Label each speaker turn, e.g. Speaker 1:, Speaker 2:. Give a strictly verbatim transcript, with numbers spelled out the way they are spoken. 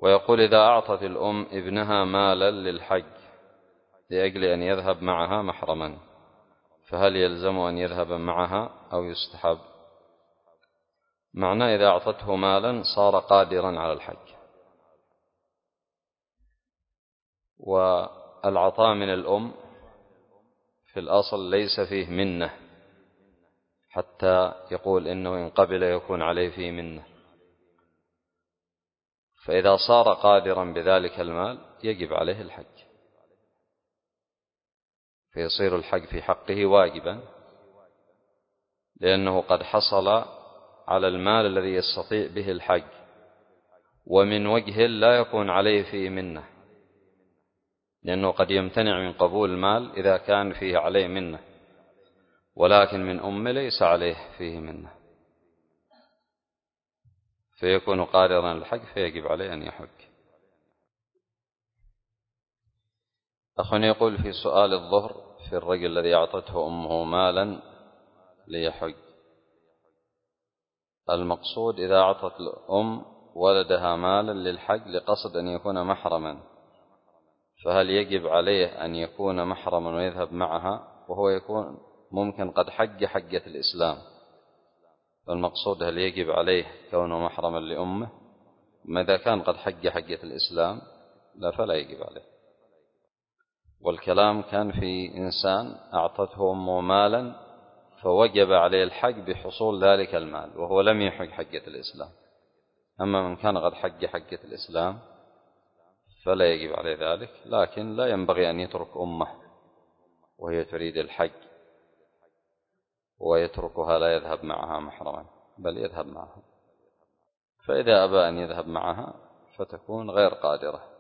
Speaker 1: ويقول: إذا أعطت الأم ابنها مالا للحج لأجل أن يذهب معها محرما، فهل يلزم أن يذهب معها أو يستحب؟ معناه إذا أعطته مالا صار قادرا على الحج. والعطاء من الأم في الأصل ليس فيه منة حتى يقول إنه إن قبل يكون عليه فيه منة، فإذا صار قادرا بذلك المال يجب عليه الحج، فيصير الحج في حقه واجبا، لأنه قد حصل على المال الذي يستطيع به الحج، ومن وجه لا يكون عليه فيه منة، لأنه قد يمتنع من قبول المال إذا كان فيه عليه منة، ولكن من أم ليس عليه فيه منة، فيكون قادرا للحج فيجب عليه أن يحج. أخ يقول في سؤال الظهر في الرجل الذي أعطته أمه مالا ليحج، المقصود إذا أعطت الأم ولدها مالا للحج لقصد أن يكون محرما، فهل يجب عليه أن يكون محرما ويذهب معها وهو يكون ممكن قد حج حجة الإسلام؟ فالمقصود هل يجب عليه كونه محرما لأمه؟ ماذا كان قد حج حجة الإسلام لا فلا يجب عليه. والكلام كان في إنسان أعطته أمه مالا فوجب عليه الحج بحصول ذلك المال وهو لم يحج حجة الإسلام. أما من كان قد حج حجة الإسلام فلا يجب عليه ذلك، لكن لا ينبغي أن يترك أمه وهي تريد الحج ويتركها لا يذهب معها محرما، بل يذهب معها، فإذا أبى أن يذهب معها فتكون غير قادرة.